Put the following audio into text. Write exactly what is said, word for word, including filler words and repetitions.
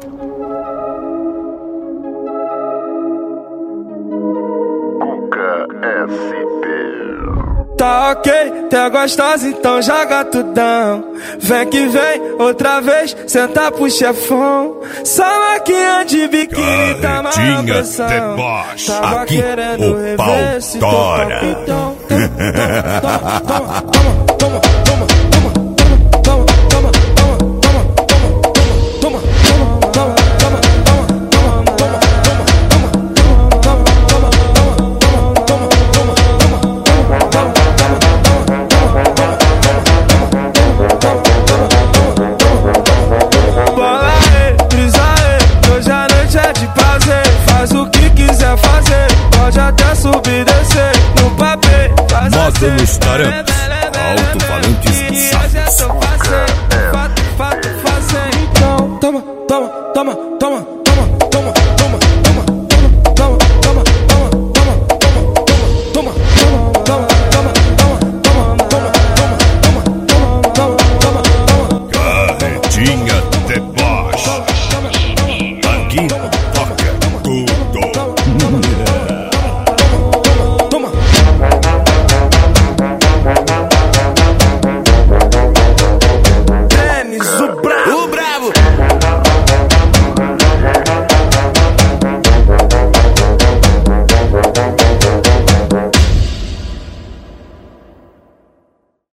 Tá ok, tá gostosa, então joga tudão. Vem que vem, outra vez, senta pro chefão. Só maquinha de biquíni, tá mais na pressão. Tava aqui querendo o pau rever esse teu tora. palpitão. Toma, toma, toma, toma, toma, toma, toma, toma, toma, toma, toma, toma. Pode até subir e descer no papel. Módulos Taramps, alto-falantes Sax. Fato, fato, fazer. Então, toma, toma, toma.